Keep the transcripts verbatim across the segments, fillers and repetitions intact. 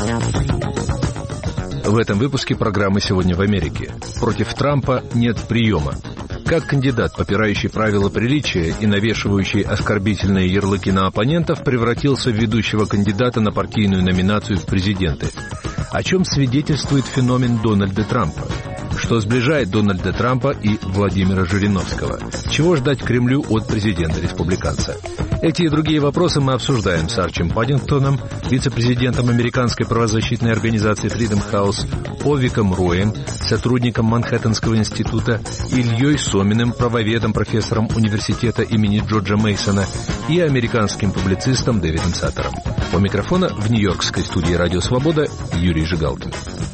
В этом выпуске программы «Сегодня в Америке». Против Трампа нет приема. Как кандидат, попирающий правила приличия и навешивающий оскорбительные ярлыки на оппонентов, превратился в ведущего кандидата на партийную номинацию в президенты? О чем свидетельствует феномен Дональда Трампа? Что сближает Дональда Трампа и Владимира Жириновского? Чего ждать Кремлю от президента-республиканца? Эти и другие вопросы мы обсуждаем с Арчем Паддингтоном, вице-президентом американской правозащитной организации Freedom House, Овиком Роем, сотрудником Манхэттенского института, Ильей Соминым, правоведом, профессором университета имени Джорджа Мейсона и американским публицистом Дэвидом Саттером. У микрофона в нью-йоркской студии «Радио Свобода» Юрий Жигалкин.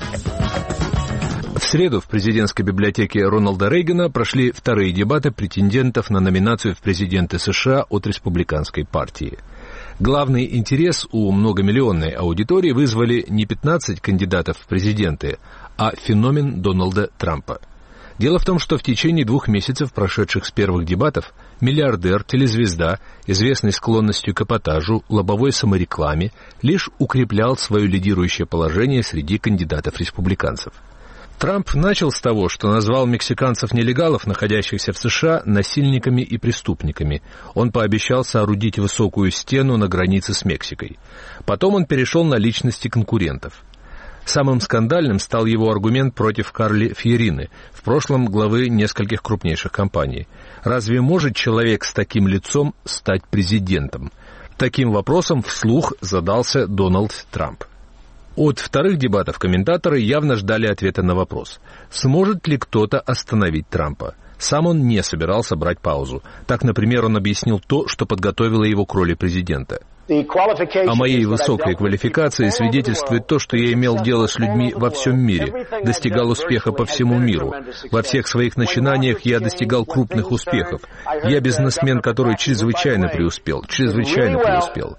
В среду в президентской библиотеке Рональда Рейгана прошли вторые дебаты претендентов на номинацию в президенты США от республиканской партии. Главный интерес у многомиллионной аудитории вызвали не пятнадцать кандидатов в президенты, а феномен Дональда Трампа. Дело в том, что в течение двух месяцев, прошедших с первых дебатов, миллиардер, телезвезда, известный склонностью к эпатажу, лобовой саморекламе, лишь укреплял свое лидирующее положение среди кандидатов-республиканцев. Трамп начал с того, что назвал мексиканцев-нелегалов, находящихся в США, насильниками и преступниками. Он пообещал соорудить высокую стену на границе с Мексикой. Потом он перешел на личности конкурентов. Самым скандальным стал его аргумент против Карли Фьерины, в прошлом главы нескольких крупнейших компаний. Разве может человек с таким лицом стать президентом? Таким вопросом вслух задался Дональд Трамп. От вторых дебатов комментаторы явно ждали ответа на вопрос, сможет ли кто-то остановить Трампа. Сам он не собирался брать паузу. Так, например, он объяснил то, что подготовило его к роли президента. О моей высокой квалификации свидетельствует то, что я имел дело с людьми во всем мире, достигал успеха по всему миру. Во всех своих начинаниях я достигал крупных успехов. Я бизнесмен, который чрезвычайно преуспел, чрезвычайно преуспел.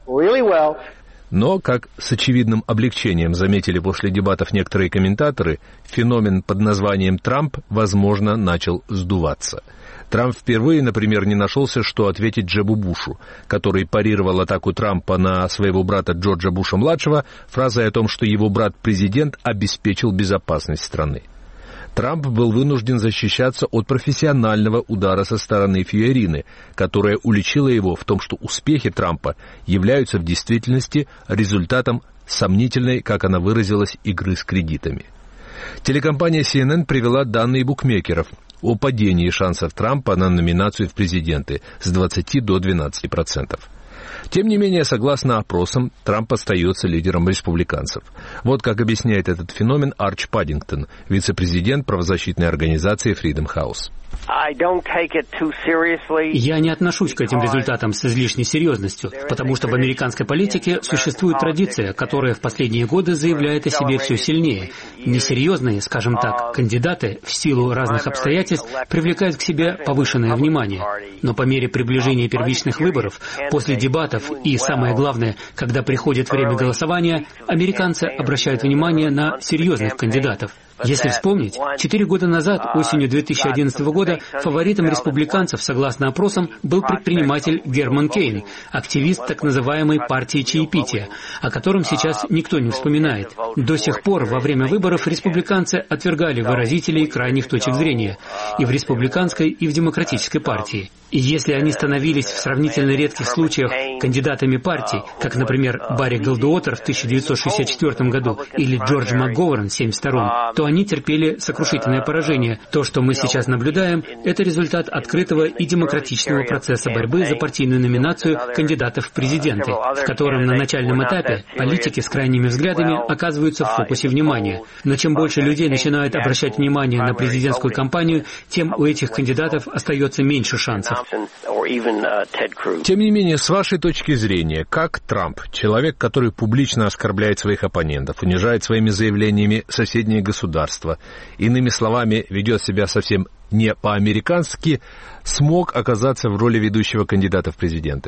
Но, как с очевидным облегчением заметили после дебатов некоторые комментаторы, феномен под названием Трамп, возможно, начал сдуваться. Трамп впервые, например, не нашелся, что ответить Джебу Бушу, который парировал атаку Трампа на своего брата Джорджа Буша-младшего фразой о том, что его брат-президент обеспечил безопасность страны. Трамп был вынужден защищаться от профессионального удара со стороны Фьерины, которая уличила его в том, что успехи Трампа являются в действительности результатом сомнительной, как она выразилась, игры с кредитами. Телекомпания си эн эн привела данные букмекеров о падении шансов Трампа на номинацию в президенты с двадцати до двенадцати процентов. Тем не менее, согласно опросам, Трамп остается лидером республиканцев. Вот как объясняет этот феномен Арч Паддингтон, вице-президент правозащитной организации Freedom House. Я не отношусь к этим результатам с излишней серьезностью, потому что в американской политике существует традиция, которая в последние годы заявляет о себе все сильнее. Несерьезные, скажем так, кандидаты в силу разных обстоятельств привлекают к себе повышенное внимание. Но по мере приближения первичных выборов, после дебатов и, самое главное, когда приходит время голосования, американцы обращают внимание на серьезных кандидатов. Если вспомнить, четыре года назад, осенью две тысячи одиннадцатого года, фаворитом республиканцев, согласно опросам, был предприниматель Герман Кейн, активист так называемой партии чаепития, о котором сейчас никто не вспоминает. До сих пор во время выборов республиканцы отвергали выразителей крайних точек зрения и в республиканской, и в демократической партии. И если они становились в сравнительно редких случаях кандидатами партий, как, например, Барри Голдуотер в тысяча девятьсот шестьдесят четвёртом году или Джордж МакГоверн в семьдесят втором, то они терпели сокрушительное поражение. То, что мы сейчас наблюдаем, это результат открытого и демократичного процесса борьбы за партийную номинацию кандидатов в президенты, в котором на начальном этапе политики с крайними взглядами оказываются в фокусе внимания. Но чем больше людей начинают обращать внимание на президентскую кампанию, тем у этих кандидатов остается меньше шансов. Тем не менее, с вашей точки зрения, как Трамп, человек, который публично оскорбляет своих оппонентов, унижает своими заявлениями соседние государства, иными словами, ведет себя совсем не по-американски, смог оказаться в роли ведущего кандидата в президенты?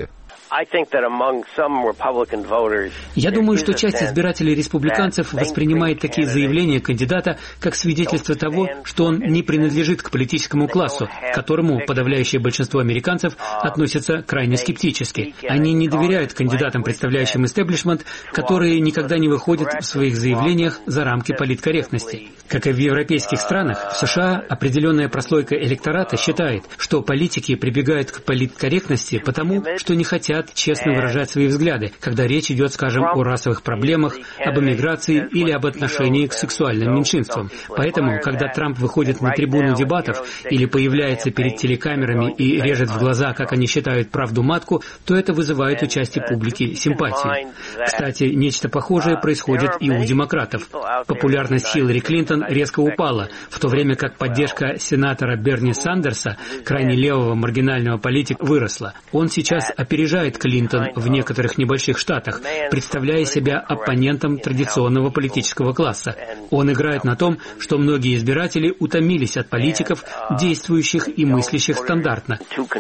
Я думаю, что часть избирателей республиканцев воспринимает такие заявления кандидата как свидетельство того, что он не принадлежит к политическому классу, к которому подавляющее большинство американцев относятся крайне скептически. Они не доверяют кандидатам, представляющим истеблишмент, которые никогда не выходят в своих заявлениях за рамки политкорректности. Как и в европейских странах, в США определенная прослойка электората считает, что политики прибегают к политкорректности потому, что не хотят честно выражать свои взгляды, когда речь идет, скажем, о расовых проблемах, об эмиграции или об отношении к сексуальным меньшинствам. Поэтому, когда Трамп выходит на трибуну дебатов или появляется перед телекамерами и режет в глаза, как они считают, правду матку, то это вызывает у части публики симпатию. Кстати, нечто похожее происходит и у демократов. Популярность Хиллари Клинтон резко упала, в то время как поддержка сенатора Берни Сандерса, крайне левого маргинального политика, выросла. Он сейчас опережает Клинтон в некоторых небольших штатах, представляя себя оппонентом традиционного политического класса. Он играет на том, что многие избиратели утомились от политиков, действующих и мыслящих стандартно.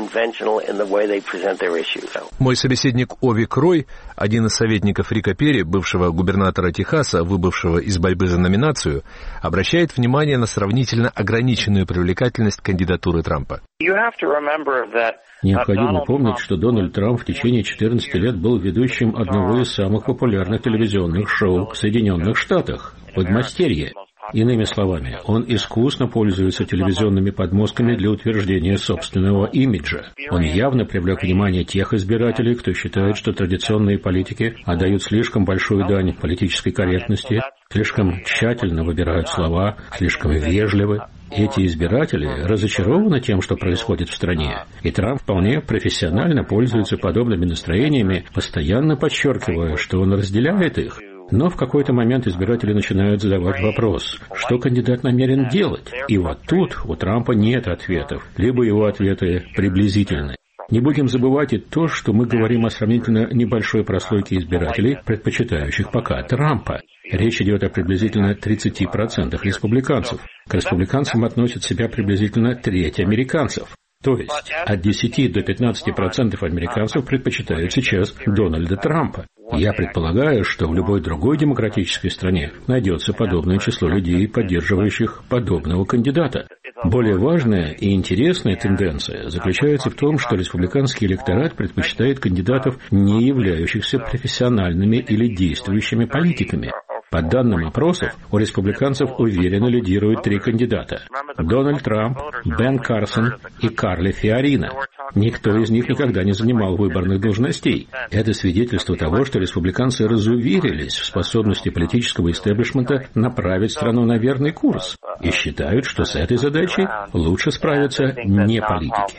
Мой собеседник Овик Рой, один из советников Рика Перри, бывшего губернатора Техаса, выбывшего из борьбы за номинацию, обращает внимание на сравнительно ограниченную привлекательность кандидатуры Трампа. Необходимо помнить, что Дональд Трамп в течение четырнадцати лет был ведущим одного из самых популярных телевизионных шоу в Соединенных Штатах «Подмастерье». Иными словами, он искусно пользуется телевизионными подмостками для утверждения собственного имиджа. Он явно привлек внимание тех избирателей, кто считает, что традиционные политики отдают слишком большую дань политической корректности, слишком тщательно выбирают слова, слишком вежливы. Эти избиратели разочарованы тем, что происходит в стране, и Трамп вполне профессионально пользуется подобными настроениями, постоянно подчеркивая, что он разделяет их. Но в какой-то момент избиратели начинают задавать вопрос, что кандидат намерен делать. И вот тут у Трампа нет ответов, либо его ответы приблизительны. Не будем забывать и то, что мы говорим о сравнительно небольшой прослойке избирателей, предпочитающих пока Трампа. Речь идет о приблизительно тридцати процентах республиканцев. К республиканцам относят себя приблизительно треть американцев. То есть от десяти до пятнадцати процентов американцев предпочитают сейчас Дональда Трампа. Я предполагаю, что в любой другой демократической стране найдется подобное число людей, поддерживающих подобного кандидата. Более важная и интересная тенденция заключается в том, что республиканский электорат предпочитает кандидатов, не являющихся профессиональными или действующими политиками. По данным опросов, у республиканцев уверенно лидируют три кандидата – Дональд Трамп, Бен Карсон и Карли Фиорина. Никто из них никогда не занимал выборных должностей. Это свидетельство того, что республиканцы разуверились в способности политического истеблишмента направить страну на верный курс и считают, что с этой задачей лучше справятся не политики.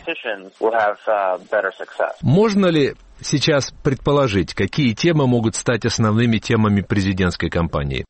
Можно ли сейчас предположить, какие темы могут стать основными темами президентской кампании?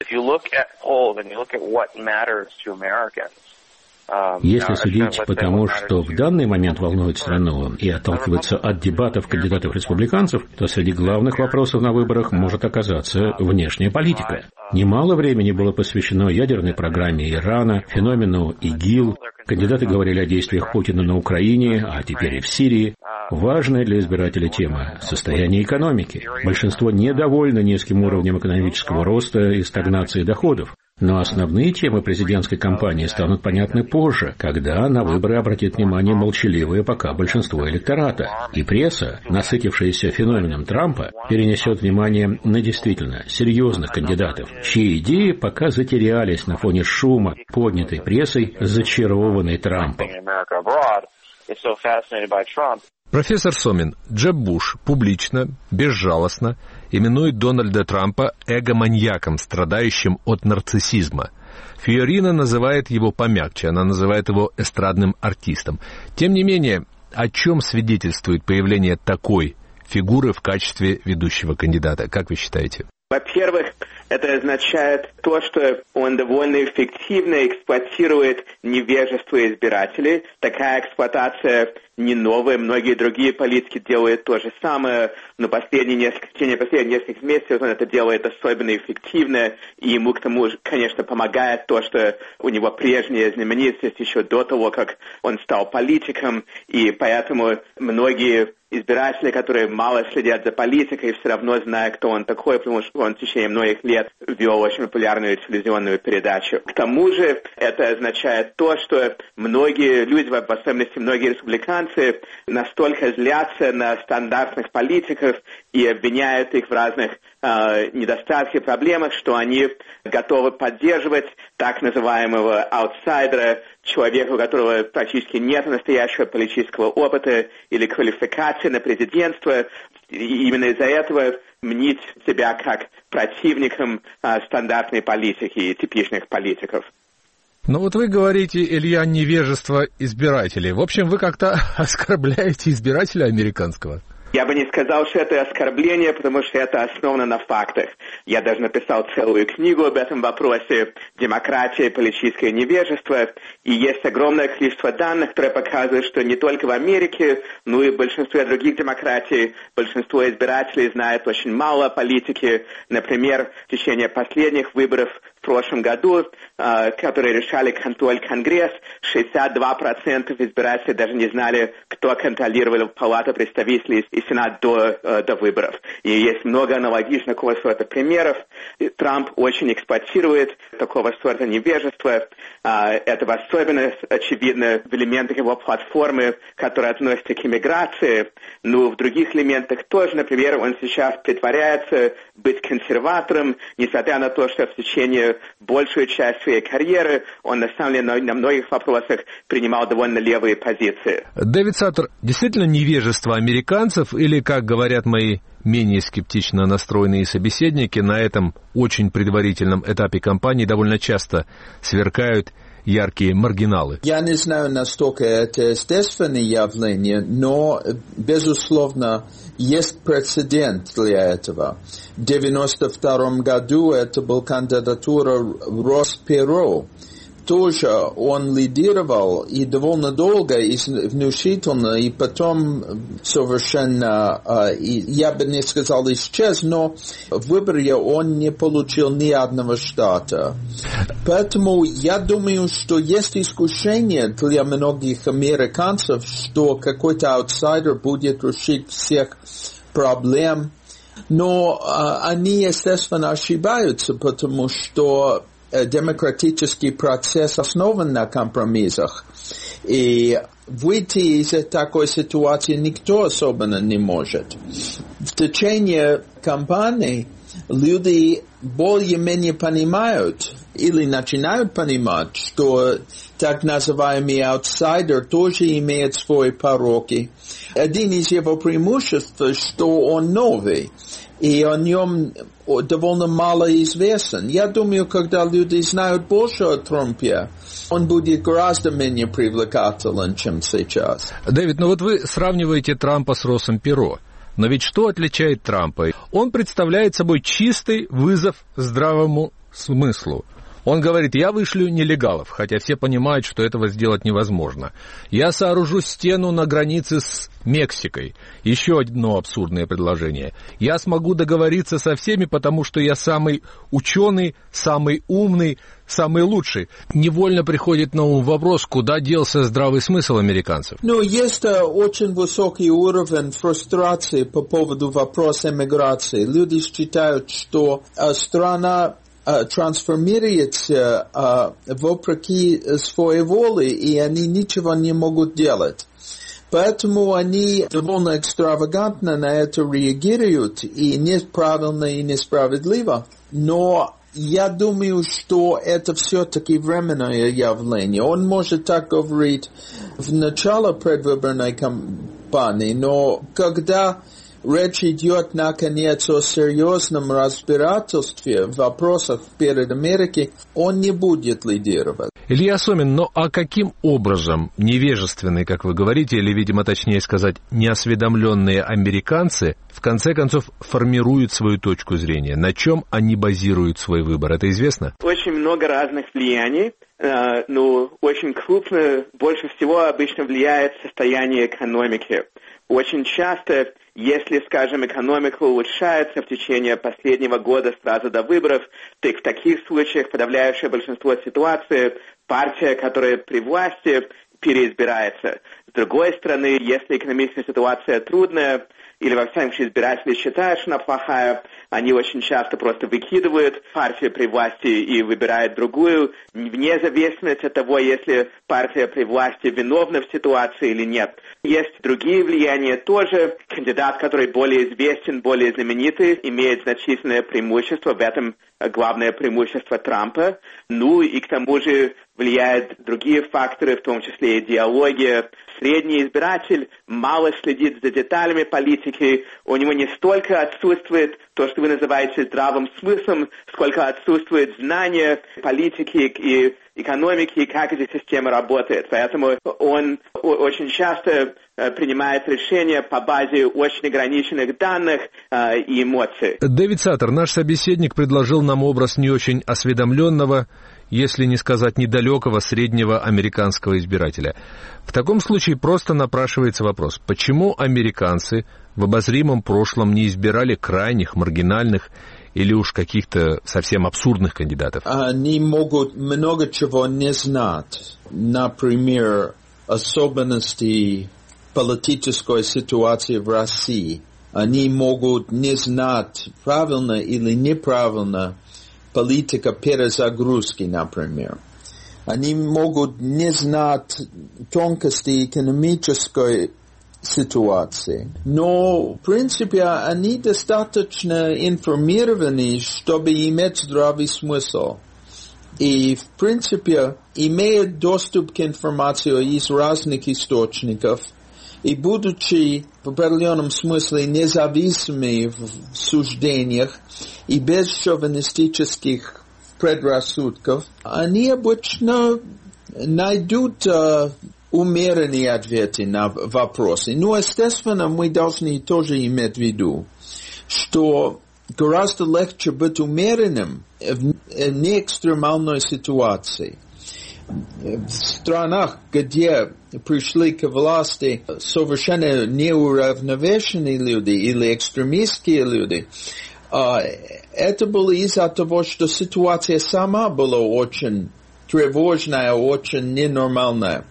Если судить по тому, что в данный момент волнует страну, и отталкиваться от дебатов кандидатов-республиканцев, то среди главных вопросов на выборах может оказаться внешняя политика. Немало времени было посвящено ядерной программе Ирана, феномену ИГИЛ. Кандидаты говорили о действиях Путина на Украине, а теперь и в Сирии. Важная для избирателей тема – состояние экономики. Большинство недовольно низким уровнем экономического роста и стагнации доходов. Но основные темы президентской кампании станут понятны позже, когда на выборы обратит внимание молчаливое пока большинство электората. И пресса, насытившаяся феноменом Трампа, перенесет внимание на действительно серьезных кандидатов, чьи идеи пока затерялись на фоне шума, поднятой прессой, зачарованной Трампом. Профессор Сомин, Джеб Буш публично, безжалостно именует Дональда Трампа эгоманьяком, страдающим от нарциссизма. Фиорина называет его помягче, она называет его эстрадным артистом. Тем не менее, о чем свидетельствует появление такой фигуры в качестве ведущего кандидата? Как вы считаете? Во-первых, это означает то, что он довольно эффективно эксплуатирует невежество избирателей. Такая эксплуатация не новое. Многие другие политики делают то же самое, но последние несколько, в течение последних нескольких месяцев он это делает особенно эффективно, и ему к тому же, конечно, помогает то, что у него прежняя знаменитость еще до того, как он стал политиком, и поэтому многие избиратели, которые мало следят за политикой, все равно знают, кто он такой, потому что он в течение многих лет вел очень популярную телевизионную передачу. К тому же это означает то, что многие люди, в особенности многие республиканцы, настолько злятся на стандартных политиков и обвиняют их в разных э, недостатках и проблемах, что они готовы поддерживать так называемого аутсайдера, человека, у которого практически нет настоящего политического опыта или квалификации на президентство, и именно из-за этого мнить себя как противником а, стандартной политики и типичных политиков. Ну вот вы говорите, Илья, невежество избирателей. В общем, вы как-то оскорбляете избирателя американского. Я бы не сказал, что это оскорбление, потому что это основано на фактах. Я даже написал целую книгу об этом вопросе «Демократия и политическое невежество». И есть огромное количество данных, которые показывают, что не только в Америке, но и в большинстве других демократий большинство избирателей знает очень мало о политике. Например, в течение последних выборов в прошлом году, которые решали контроль Конгресс, шестьдесят два процента избирателей даже не знали, кто контролировал Палату представителей и Сенат до, до выборов. И есть много аналогичных такого сорта примеров. Трамп очень эксплуатирует такого сорта невежества. Это особенно очевидно в элементах его платформы, которые относятся к иммиграции. Но в других элементах тоже, например, он сейчас притворяется быть консерватором, несмотря на то, что в течение большую часть своей карьеры он на самом деле на, на многих вопросах принимал довольно левые позиции. Дэвид Саттер, действительно невежество американцев или, как говорят мои менее скептично настроенные собеседники, на этом очень предварительном этапе кампании довольно часто сверкают яркие маргиналы? Я не знаю, настолько это естественное явление, но, безусловно, есть прецедент для этого. В девяносто втором году это была кандидатура Росс Перот. Тоже он лидировал и довольно долго, и внушительно, и потом совершенно, я бы не сказал исчез, но в выборе он не получил ни одного штата. Поэтому я думаю, что есть искушение для многих американцев, что какой-то аутсайдер будет решить всех проблем, но они, естественно, ошибаются, потому что демократический процесс основан на компромиссах. И выйти из такой ситуации никто особенно не может. В течение кампании люди более-менее понимают или начинают понимать, что так называемый аутсайдер тоже имеет свои пороки. Один из его преимуществ, что он новый, и о нем довольно мало известен. Я думаю, когда люди знают больше о Трампе, он будет гораздо менее привлекателен, чем сейчас. Дэвид, ну вот вы сравниваете Трампа с Россом Перот. Но ведь что отличает Трампа? Он представляет собой чистый вызов здравому смыслу. Он говорит, я вышлю нелегалов, хотя все понимают, что этого сделать невозможно. Я сооружу стену на границе с Мексикой. Еще одно абсурдное предложение. Я смогу договориться со всеми, потому что я самый ученый, самый умный, самый лучший. Невольно приходит на ум вопрос, куда делся здравый смысл американцев? Ну, есть uh, очень высокий уровень фрустрации по поводу вопроса эмиграции. Люди считают, что uh, страна Uh, трансформируется uh, вопреки своей воле, и они ничего не могут делать. Поэтому они довольно экстравагантно на это реагируют, и неправильно, и несправедливо. Но я думаю, что это все-таки временное явление. Он может так говорить в начале предвыборной кампании, но когда речь идет, наконец, о серьезном разбирательстве в вопросах перед Америкой, он не будет лидировать. Илья Сомин, ну а каким образом невежественные, как вы говорите, или, видимо, точнее сказать, неосведомленные американцы, в конце концов, формируют свою точку зрения? На чем они базируют свой выбор? Это известно? Очень много разных влияний. э, ну, очень крупно, больше всего обычно влияет состояние экономики. Очень часто, если, скажем, экономика улучшается в течение последнего года сразу до выборов, то в таких случаях подавляющее большинство ситуаций партия, которая при власти, переизбирается. С другой стороны, если экономическая ситуация трудная, или, во всяком случае, избиратели считают, что она плохая, они очень часто просто выкидывают партию при власти и выбирают другую, вне зависимости от того, если партия при власти виновна в ситуации или нет. Есть другие влияния тоже. Кандидат, который более известен, более знаменитый, имеет значительное преимущество. В этом главное преимущество Трампа. Ну и к тому же влияют другие факторы, в том числе идеология. Средний избиратель мало следит за деталями политики. У него не столько отсутствует то, что вы называете здравым смыслом, сколько отсутствует знание политики и экономики, и как эта система работает. Поэтому он очень часто принимает решения по базе очень ограниченных данных э, и эмоций. Дэвид Саттер, наш собеседник, предложил нам образ не очень осведомленного, если не сказать недалекого среднего американского избирателя. В таком случае просто напрашивается вопрос, почему американцы в обозримом прошлом не избирали крайних, маргинальных или уж каких-то совсем абсурдных кандидатов? Они могут много чего не знать. Например, особенности политической ситуации в России. Они могут не знать, правильно или неправильно политика перезагрузки, например. Они могут не знать тонкости экономической ситуации. Но, в принципе, они достаточно информированы, чтобы иметь здравый смысл. И, в принципе, имеют доступ к информации из разных источников, и будучи в определенном смысле независимыми в суждениях и без шовинистических предрассудков, они обычно найдут uh, умеренные ответы на вопросы. Но, естественно, мы должны тоже иметь в виду, что гораздо легче быть умеренным в неэкстремальной ситуации. В странах, где пришли к власти совершенно неуравновешенные люди или экстремистские люди, это было из-за того, что ситуация сама была очень тревожная, очень ненормальная.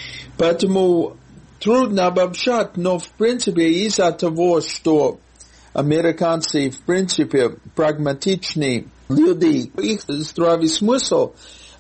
Поэтому трудно обобщать, но в принципе из-за того, что американцы в принципе прагматичные люди, их здравый смысл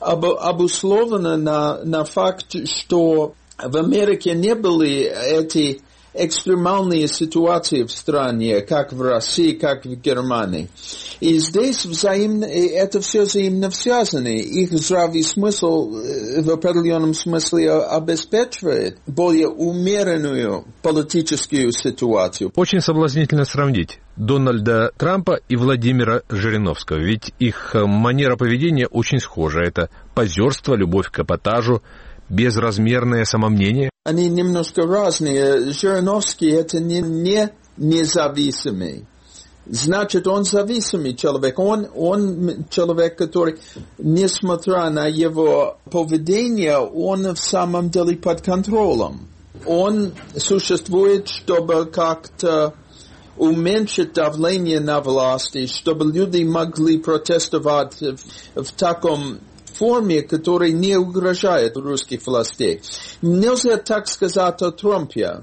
обусловлено на, на факт, что в Америке не были эти экстремальные ситуации в стране, как в России, как в Германии. И здесь взаимно, это все взаимно связано. Их здравый смысл в определенном смысле обеспечивает более умеренную политическую ситуацию. Очень соблазнительно сравнить Дональда Трампа и Владимира Жириновского, ведь их манера поведения очень схожа. Это позерство, любовь к эпатажу, безразмерное самомнение. Они немножко разные. Жириновский это не, не независимый. Значит, он зависимый человек. Он, он человек, который, несмотря на его поведение, он в самом деле под контролем. Он существует, чтобы как-то уменьшить давление на власти, чтобы люди могли протестовать в, в таком форме, которая не угрожает русских властей. Нельзя так сказать о Трампе.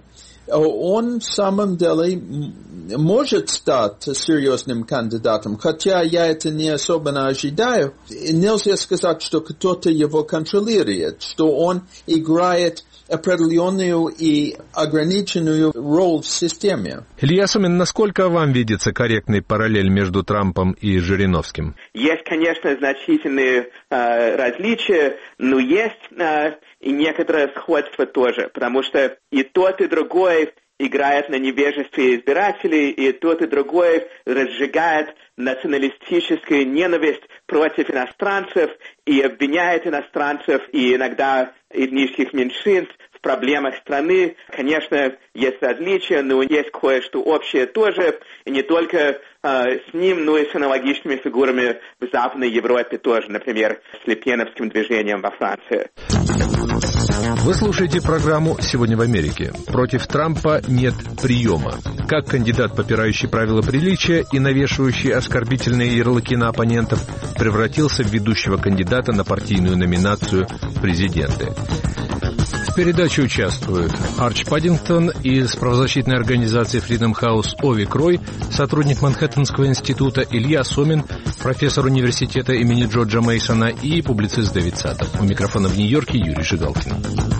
Он в самом деле может стать серьезным кандидатом, хотя я это не особенно ожидаю. Нельзя сказать, что кто-то его контролирует, что он играет определенную и ограниченную роль в системе. Илья Сумин, насколько вам видится корректный параллель между Трампом и Жириновским? Есть, конечно, значительные э, различия, но есть э, и некоторое сходство тоже, потому что и тот, и другой играет на невежестве избирателей, и тот, и другой разжигает националистическую ненависть против иностранцев и обвиняет иностранцев и иногда этнических меньшинств в проблемах страны, конечно, есть различия, но есть кое-что общее тоже, и не только э, с ним, но и с аналогичными фигурами в Западной Европе тоже, например, с лепеновским движением во Франции. Вы слушаете программу «Сегодня в Америке». Против Трампа нет приема. Как кандидат, попирающий правила приличия и навешивающий оскорбительные ярлыки на оппонентов, превратился в ведущего кандидата на партийную номинацию в президенты. В передаче участвуют Арч Паддингтон из правозащитной организации Freedom House Ови Крой, сотрудник Манхэттенского института Илья Сомин, профессор университета имени Джорджа Мейсона и публицист Дэвид Саттер. У микрофона в Нью-Йорке Юрий Жигалкин.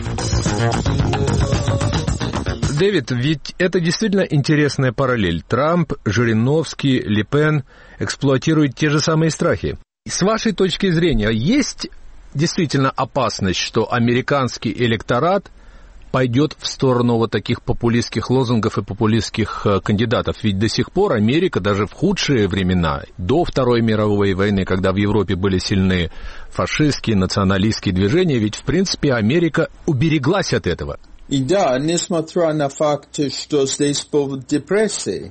Дэвид, ведь это действительно интересная параллель. Трамп, Жириновский, Ле Пен эксплуатируют те же самые страхи. С вашей точки зрения, есть действительно опасность, что американский электорат пойдет в сторону вот таких популистских лозунгов и популистских кандидатов? Ведь до сих пор Америка, даже в худшие времена, до Второй мировой войны, когда в Европе были сильны фашистские, националистские движения, ведь, в принципе, Америка убереглась от этого. И да, несмотря на факт, что здесь повод депрессии,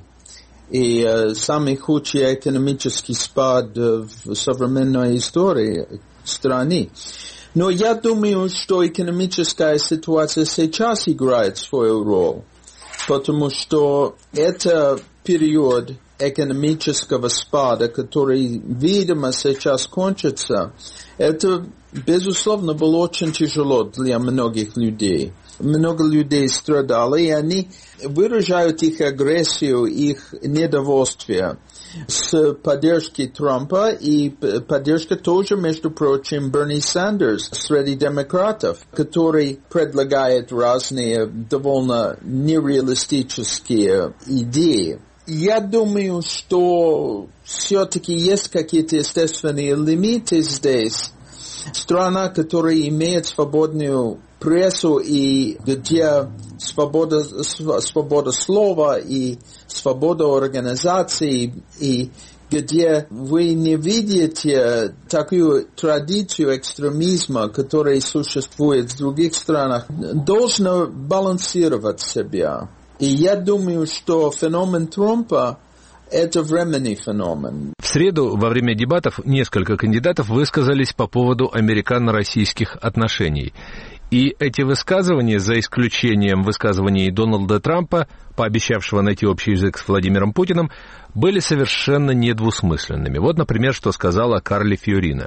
и э, самый худший экономический спад в современной истории страны. Но я думаю, что экономическая ситуация сейчас играет свою роль, потому что это период экономического спада, который, видимо, сейчас кончится, это, безусловно, было очень тяжело для многих людей. Много людей страдало, и они выражают их агрессию, их недовольствие с поддержки Трампа, и поддержка тоже, между прочим, Берни Сандерс среди демократов, который предлагает разные довольно нереалистические идеи. Я думаю, что все-таки есть какие-то естественные лимиты здесь. Страна, которая имеет свободную прессу и где свобода, свобода слова и свобода организации, и где вы не видите такую традицию экстремизма, которая существует в других странах, должна балансировать себя. И я думаю, что феномен Трампа – это временный феномен. В среду во время дебатов несколько кандидатов высказались по поводу американо-российских отношений. И эти высказывания, за исключением высказываний Дональда Трампа, пообещавшего найти общий язык с Владимиром Путиным, были совершенно недвусмысленными. Вот, например, что сказала Карли Фиорина.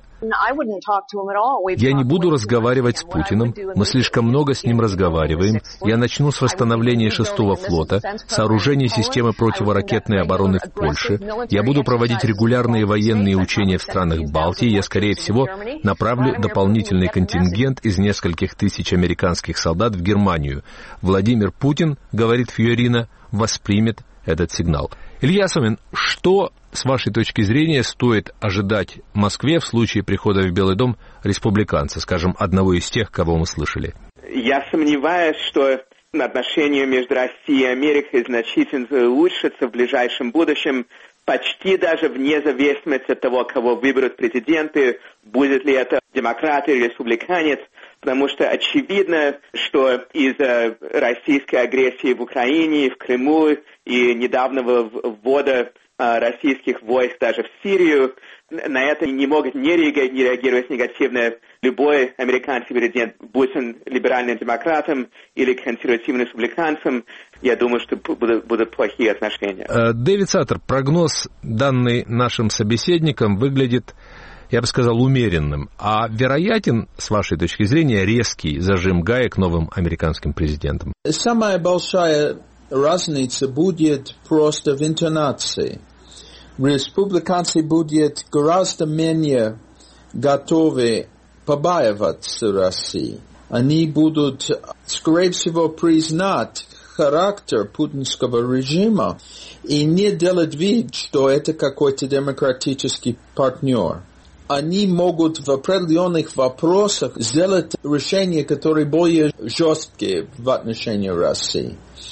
«Я не буду разговаривать с Путиным, мы слишком много с ним разговариваем. Я начну с восстановления шестого флота, сооружения системы противоракетной обороны в Польше. Я буду проводить регулярные военные учения в странах Балтии. Я, скорее всего, направлю дополнительный контингент из нескольких тысяч американских солдат в Германию. Владимир Путин, — говорит Фиорина, — воспримет этот сигнал». Илья Сомин, что, с вашей точки зрения, стоит ожидать Москве в случае прихода в Белый дом республиканца, скажем, одного из тех, кого мы слышали? Я сомневаюсь, что отношения между Россией и Америкой значительно улучшатся в ближайшем будущем, почти даже вне зависимости от того, кого выберут президенты, будет ли это демократ или республиканец, потому что очевидно, что из-за российской агрессии в Украине, в Крыму и недавнего ввода а, российских войск даже в Сирию, на это не могут не реагировать негативно любой американский президент, будь он либеральным демократом или консервативным республиканцем. Я думаю, что будут, будут плохие отношения. Дэвид Саттер, прогноз, данный нашим собеседникам, выглядит, я бы сказал, умеренным. А вероятен, с вашей точки зрения, резкий зажим гаек новым американским президентом? Самая большая разница будет просто в интонации. Республиканцы будут гораздо менее готовы побаиваться России. Они будут, скорее всего, признать характер путинского режима и не делать вид, что это какой-то демократический партнер. Они могут в определенных вопросах сделать решения, которые более жесткие в отношении России.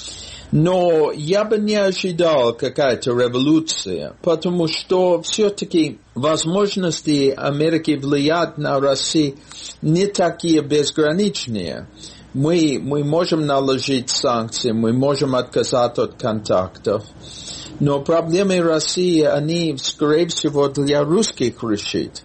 Но я бы не ожидал какая-то революция, потому что все-таки возможности Америки влиять на Россию не такие безграничные. Мы, мы можем наложить санкции, мы можем отказаться от контактов. Но проблемы России, они, скорее всего, для русских решить.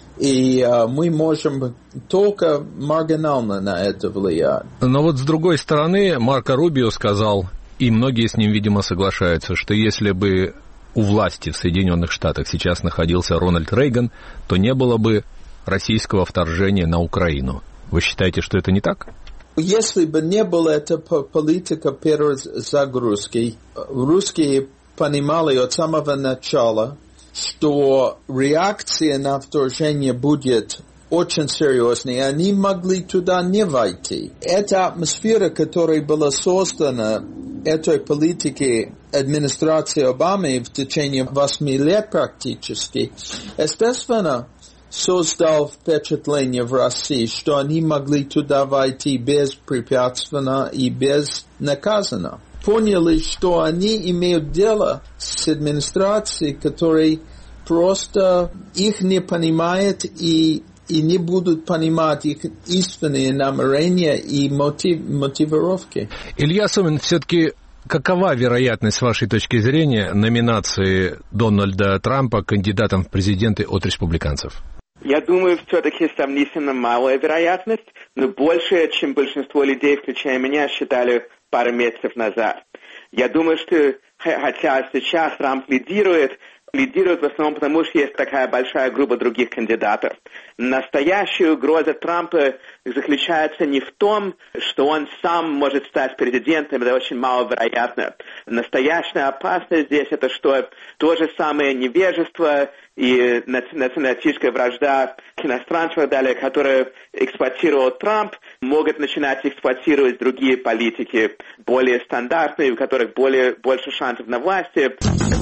И uh, мы можем только маргинально на это влиять. Но вот с другой стороны, Марко Рубио сказал, и многие с ним, видимо, соглашаются, что если бы у власти в Соединенных Штатах сейчас находился Рональд Рейган, то не было бы российского вторжения на Украину. Вы считаете, что это не так? Если бы не было этой политики перезагрузки, русские понимали от самого начала, что реакция на вторжение будет очень серьезной, и они могли туда не войти. Эта атмосфера, которая была создана этой политикой администрации Обамы в течение восьми лет практически, естественно, создал впечатление в России, что они могли туда войти беспрепятственно и безнаказанно. Поняли, что они имеют дело с администрацией, которая просто их не понимает и, и не будут понимать их истинные намерения и мотив, мотивировки. Илья Сомин, все-таки какова вероятность, с вашей точки зрения, номинации Дональда Трампа кандидатом в президенты от республиканцев? Я думаю, все-таки сомнительно малая вероятность, но большая, чем большинство людей, включая меня, считали пару месяцев назад. Я думаю, что хотя сейчас Трамп лидирует, лидирует в основном потому, что есть такая большая группа других кандидатов. Настоящая угроза Трампа заключается не в том, что он сам может стать президентом, это очень маловероятно. Настоящая опасность здесь это, что то же самое невежество и националистическая вражда к иностранцам, далее, которую эксплуатировал Трамп, могут начинать эксплуатировать другие политики, более стандартные, у которых более, больше шансов на власти.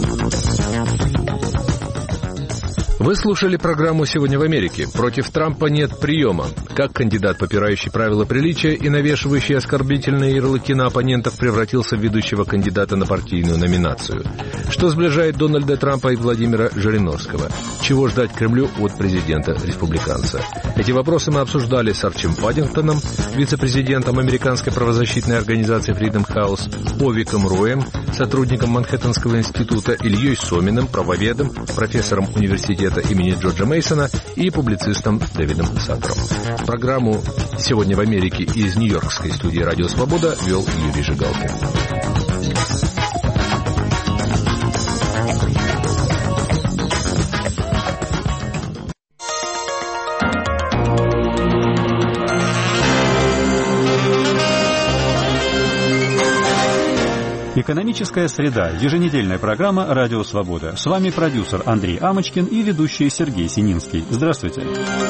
Вы слушали программу «Сегодня в Америке». Против Трампа нет приема. Как кандидат, попирающий правила приличия и навешивающий оскорбительные ярлыки на оппонентов, превратился в ведущего кандидата на партийную номинацию? Что сближает Дональда Трампа и Владимира Жириновского? Чего ждать Кремлю от президента-республиканца? Эти вопросы мы обсуждали с Арчи Паддингтоном, вице-президентом американской правозащитной организации Freedom House, Овиком Роем, сотрудником Манхэттенского института, Ильей Соминым, правоведом, профессором университета имени Джорджа Мейсона и публицистом Дэвидом Саттером. Программу «Сегодня в Америке» из нью-йоркской студии «Радио Свобода» вел Юрий Жигалкин. Экономическая среда. Еженедельная программа «Радио Свобода». С вами продюсер Андрей Амочкин и ведущий Сергей Сининский. Здравствуйте.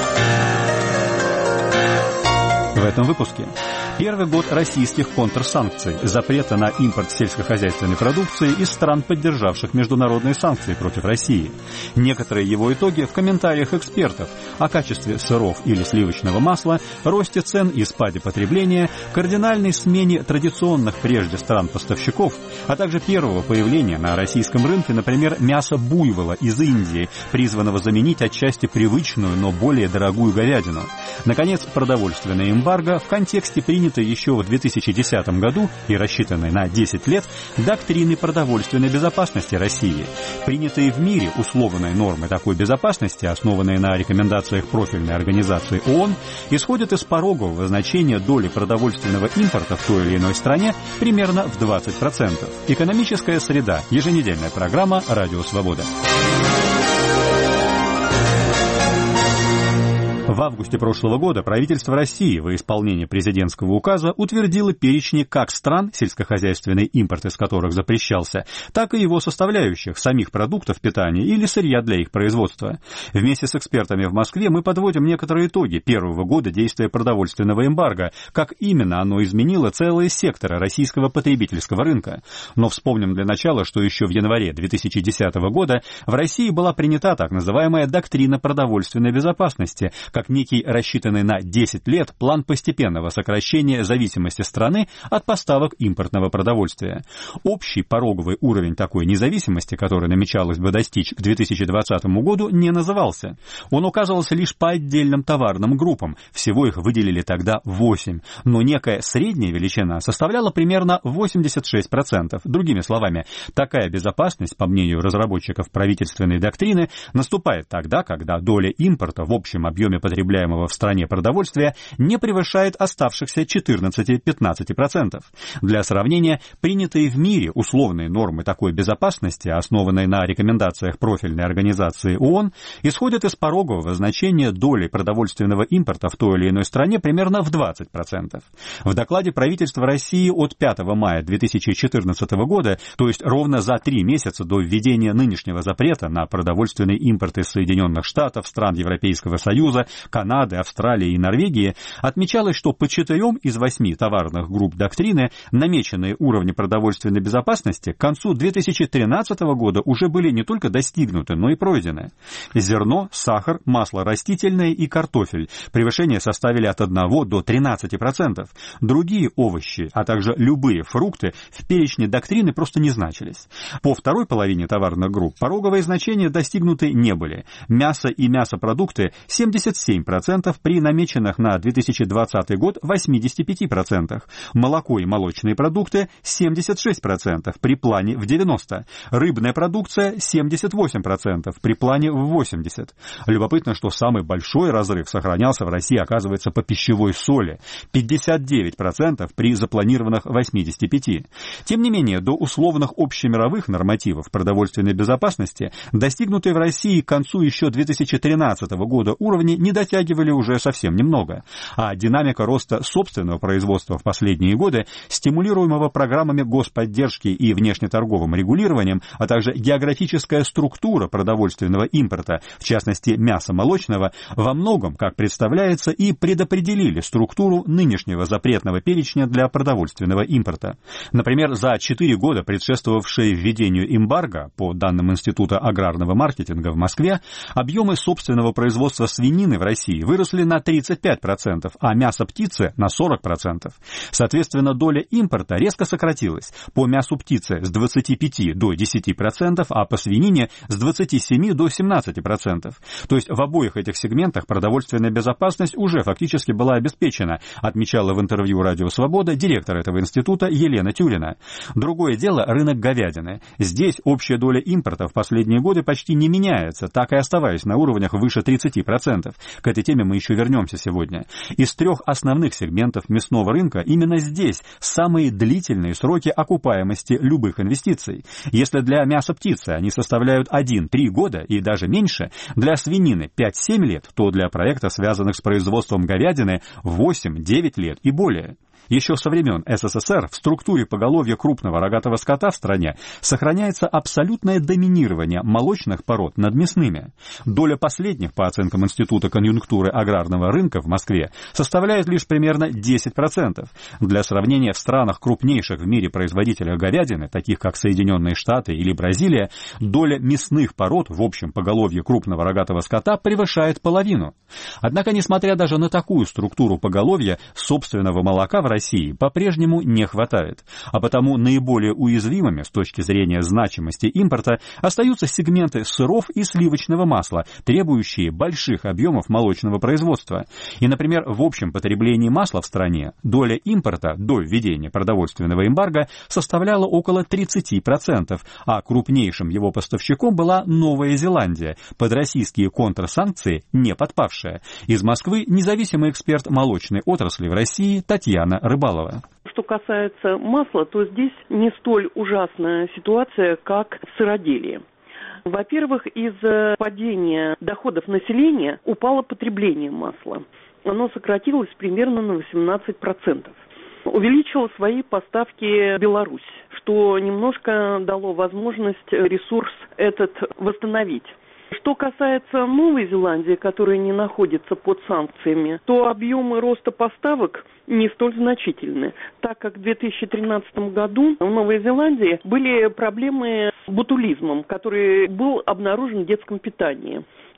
В этом выпуске. Первый год российских контрсанкций, запрета на импорт сельскохозяйственной продукции из стран, поддержавших международные санкции против России. Некоторые его итоги в комментариях экспертов о качестве сыров или сливочного масла, росте цен и спаде потребления, кардинальной смене традиционных прежде стран-поставщиков, а также первого появления на российском рынке, например, мяса буйвола из Индии, призванного заменить отчасти привычную, но более дорогую говядину. Наконец, продовольственное эмбарго в контексте принятой еще в две тысячи десятом году и рассчитанной на десять лет доктрины продовольственной безопасности России. Принятые в мире условные нормы такой безопасности, основанные на рекомендациях профильной организации ООН, исходят из порогового значения доли продовольственного импорта в той или иной стране примерно в двадцать процентов. Экономическая среда. Еженедельная программа «Радио Свобода». В августе прошлого года правительство России во исполнение президентского указа утвердило перечни как стран, сельскохозяйственный импорт из которых запрещался, так и его составляющих, самих продуктов питания или сырья для их производства. Вместе с экспертами в Москве мы подводим некоторые итоги первого года действия продовольственного эмбарго, как именно оно изменило целые секторы российского потребительского рынка. Но вспомним для начала, что еще в январе две тысячи десятого года в России была принята так называемая доктрина продовольственной безопасности, как некий рассчитанный на десять лет план постепенного сокращения зависимости страны от поставок импортного продовольствия. Общий пороговый уровень такой независимости, который намечалось бы достичь к две тысячи двадцатому году, не назывался. Он указывался лишь по отдельным товарным группам, всего их выделили тогда восемь, но некая средняя величина составляла примерно восемьдесят шесть процентов. Другими словами, такая безопасность, по мнению разработчиков правительственной доктрины, наступает тогда, когда доля импорта в общем объеме потребляемого в стране продовольствия не превышает оставшихся четырнадцать-пятнадцать процентов. Для сравнения, принятые в мире условные нормы такой безопасности, основанные на рекомендациях профильной организации ООН, исходят из порогового значения доли продовольственного импорта в той или иной стране примерно в двадцать процентов. В докладе правительства России от пятого мая две тысячи четырнадцатого года, то есть ровно за три месяца до введения нынешнего запрета на продовольственный импорт из Соединенных Штатов, стран Европейского Союза, Канады, Австралии и Норвегии, отмечалось, что по четырем из восьми товарных групп доктрины намеченные уровни продовольственной безопасности к концу две тысячи тринадцатого года уже были не только достигнуты, но и пройдены. Зерно, сахар, масло растительное и картофель. Превышения составили от одного до тринадцати процентов. Другие овощи, а также любые фрукты в перечне доктрины просто не значились. По второй половине товарных групп пороговые значения достигнуты не были. Мясо и мясопродукты – семьдесят семь процентов при намеченных на две тысячи двадцатый год восемьдесят пять процентов. Молоко и молочные продукты – семьдесят шесть процентов при плане в девяносто процентов. Рыбная продукция – семьдесят восемь процентов при плане в восемьдесят процентов. Любопытно, что самый большой разрыв сохранялся в России, оказывается, по пищевой соли – пятьдесят девять процентов при запланированных восьмидесяти пяти процентах. Тем не менее, до условных общемировых нормативов продовольственной безопасности, достигнутые в России к концу еще две тысячи тринадцатого года уровни, не дотягивали уже совсем немного. А динамика роста собственного производства в последние годы, стимулируемого программами господдержки и внешнеторговым регулированием, а также географическая структура продовольственного импорта, в частности мяса молочного, во многом, как представляется, и предопределили структуру нынешнего запретного перечня для продовольственного импорта. Например, за четыре года, предшествовавшие введению эмбарго, по данным Института аграрного маркетинга в Москве, объемы собственного производства свинины в России выросли на тридцать пять процентов, а мясо птицы на сорок процентов. Соответственно, доля импорта резко сократилась. По мясу птицы с двадцати пяти до десяти процентов, а по свинине с двадцати семи до семнадцати процентов. То есть в обоих этих сегментах продовольственная безопасность уже фактически была обеспечена, отмечала в интервью «Радио Свобода» директор этого института Елена Тюрина. Другое дело — рынок говядины. Здесь общая доля импорта в последние годы почти не меняется, так и оставаясь на уровнях выше тридцати процентов. К этой теме мы еще вернемся сегодня. Из трех основных сегментов мясного рынка именно здесь самые длительные сроки окупаемости любых инвестиций. Если для мяса птицы они составляют один-три года и даже меньше, для свинины пять-семь лет, то для проектов, связанных с производством говядины, восемь-девять лет и более. Еще со времен СССР в структуре поголовья крупного рогатого скота в стране сохраняется абсолютное доминирование молочных пород над мясными. Доля последних, по оценкам Института конъюнктуры аграрного рынка в Москве, составляет лишь примерно десять процентов. Для сравнения, в странах крупнейших в мире производителей говядины, таких как Соединенные Штаты или Бразилия, доля мясных пород в общем поголовье крупного рогатого скота превышает половину. Однако, несмотря даже на такую структуру поголовья, собственного молока в России России по-прежнему не хватает, а потому наиболее уязвимыми с точки зрения значимости импорта остаются сегменты сыров и сливочного масла, требующие больших объемов молочного производства. И, например, в общем потреблении масла в стране доля импорта до введения продовольственного эмбарго составляла около тридцати процентов, а крупнейшим его поставщиком была Новая Зеландия, под российские контрсанкции не подпавшая. Из Москвы независимый эксперт молочной отрасли в России Татьяна Рыбалова. Что касается масла, то здесь не столь ужасная ситуация, как в сыроделии. Во-первых, из-за падения доходов населения упало потребление масла. Оно сократилось примерно на восемнадцать процентов. Увеличила свои поставки Беларусь, что немножко дало возможность ресурс этот восстановить. Что касается Новой Зеландии, которая не находится под санкциями, то объемы роста поставок не столь значительны, так как в две тысячи тринадцатом году в Новой Зеландии были проблемы с ботулизмом, который был обнаружен в детском питании.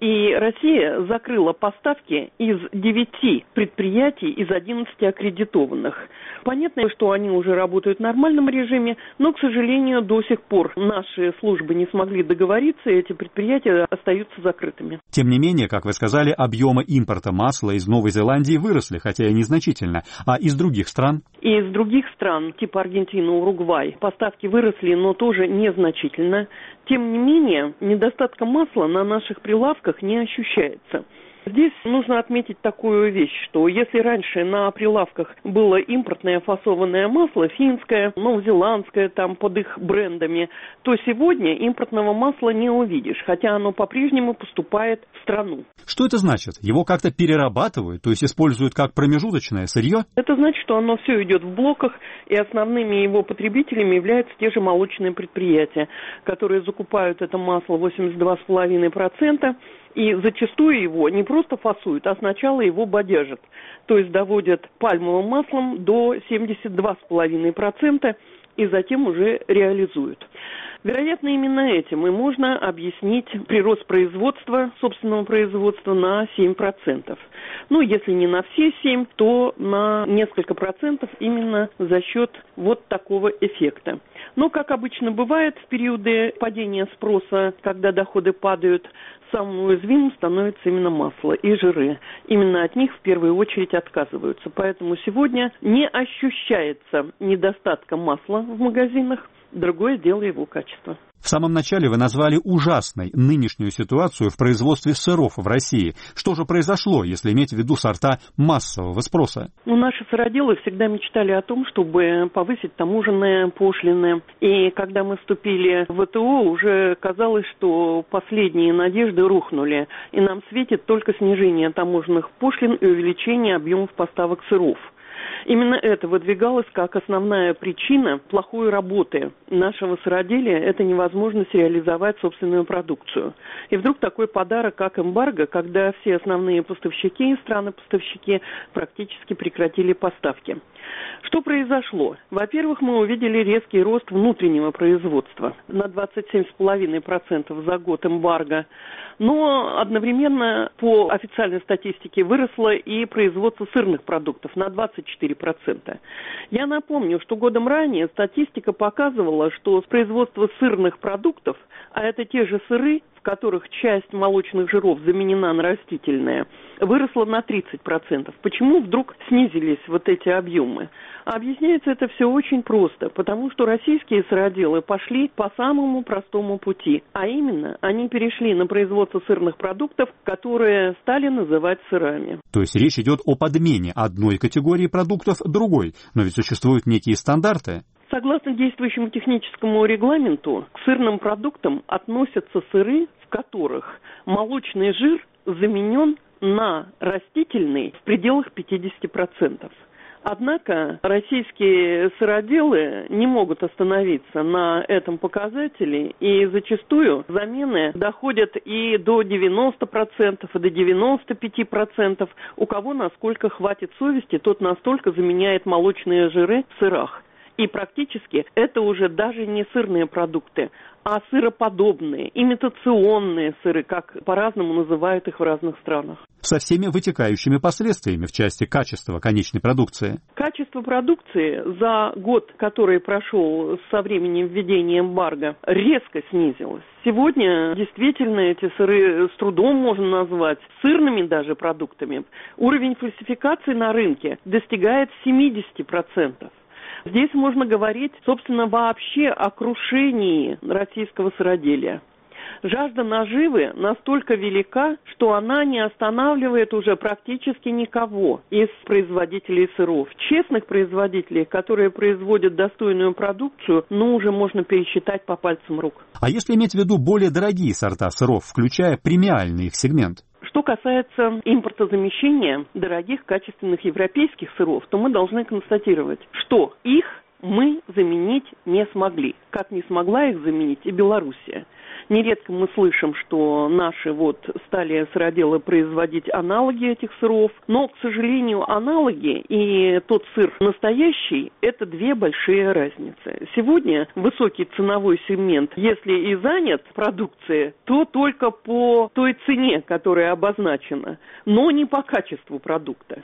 И Россия закрыла поставки из девяти предприятий из одиннадцати аккредитованных. Понятно, что они уже работают в нормальном режиме, но, к сожалению, до сих пор наши службы не смогли договориться, и эти предприятия остаются закрытыми. Тем не менее, как вы сказали, объемы импорта масла из Новой Зеландии выросли, хотя и незначительно. А из других стран? И из других стран, типа Аргентины, Уругвай, поставки выросли, но тоже незначительно. Тем не менее, недостатка масла на наших прилавках не ощущается. Здесь нужно отметить такую вещь, что если раньше на прилавках было импортное фасованное масло, финское, новозеландское, там под их брендами, то сегодня импортного масла не увидишь, хотя оно по-прежнему поступает в страну. Что это значит? Его как-то перерабатывают, то есть используют как промежуточное сырье? Это значит, что оно все идет в блоках, и основными его потребителями являются те же молочные предприятия, которые закупают это масло восемьдесят два целых пять десятых процента, и зачастую его не просто фасуют, а сначала его бодяжат. То есть доводят пальмовым маслом до семьдесят два целых пять десятых процента и затем уже реализуют. Вероятно, именно этим и можно объяснить прирост производства, собственного производства на семь процентов. Ну, если не на все семь, то на несколько процентов именно за счет вот такого эффекта. Но, как обычно бывает в периоды падения спроса, когда доходы падают, самым уязвимым становится именно масло и жиры. Именно от них в первую очередь отказываются. Поэтому сегодня не ощущается недостатка масла в магазинах. Другое дело его качество. В самом начале вы назвали ужасной нынешнюю ситуацию в производстве сыров в России. Что же произошло, если иметь в виду сорта массового спроса? Ну, наши сыроделы всегда мечтали о том, чтобы повысить таможенные пошлины. И когда мы вступили в ВТО, уже казалось, что последние надежды рухнули. И нам светит только снижение таможенных пошлин и увеличение объемов поставок сыров. Именно это выдвигалось как основная причина плохой работы нашего сыроделия. Это невозможность реализовать собственную продукцию. И вдруг такой подарок, как эмбарго, когда все основные поставщики и страны-поставщики практически прекратили поставки. Что произошло? Во-первых, мы увидели резкий рост внутреннего производства на двадцать семь целых пять десятых процента за год эмбарго. Но одновременно по официальной статистике выросло и производство сырных продуктов на двадцать четыре процента. Я напомню, что годом ранее статистика показывала, что производство сырных продуктов, а это те же сыры, в которых часть молочных жиров заменена на растительные, выросло на тридцать процентов. Почему вдруг снизились вот эти объемы? А объясняется это все очень просто, потому что российские сыроделы пошли по самому простому пути, а именно они перешли на производство сырных продуктов, которые стали называть сырами. То есть речь идет о подмене одной категории продуктов другой, но ведь существуют некие стандарты. Согласно действующему техническому регламенту, к сырным продуктам относятся сыры, в которых молочный жир заменен на растительный в пределах пятьдесят процентов. Однако российские сыроделы не могут остановиться на этом показателе, и зачастую замены доходят и до девяноста процентов, и до девяноста пяти процентов. У кого насколько хватит совести, тот настолько заменяет молочные жиры в сырах. И практически это уже даже не сырные продукты, а сыроподобные, имитационные сыры, как по-разному называют их в разных странах. Со всеми вытекающими последствиями в части качества конечной продукции. Качество продукции за год, который прошел со времени введения эмбарго, резко снизилось. Сегодня действительно эти сыры с трудом можно назвать сырными даже продуктами. Уровень фальсификации на рынке достигает семьдесят процентов. Здесь можно говорить, собственно, вообще о крушении российского сыроделия. Жажда наживы настолько велика, что она не останавливает уже практически никого из производителей сыров. Честных производителей, которые производят достойную продукцию, ну, уже можно пересчитать по пальцам рук. А если иметь в виду более дорогие сорта сыров, включая премиальный их сегмент? Что касается импортозамещения дорогих качественных европейских сыров, то мы должны констатировать, что их мы заменить не смогли, как не смогла их заменить и Белоруссия. Нередко мы слышим, что наши вот стали сыроделы производить аналоги этих сыров, но, к сожалению, аналоги и тот сыр настоящий – это две большие разницы. Сегодня высокий ценовой сегмент, если и занят продукцией, то только по той цене, которая обозначена, но не по качеству продукта.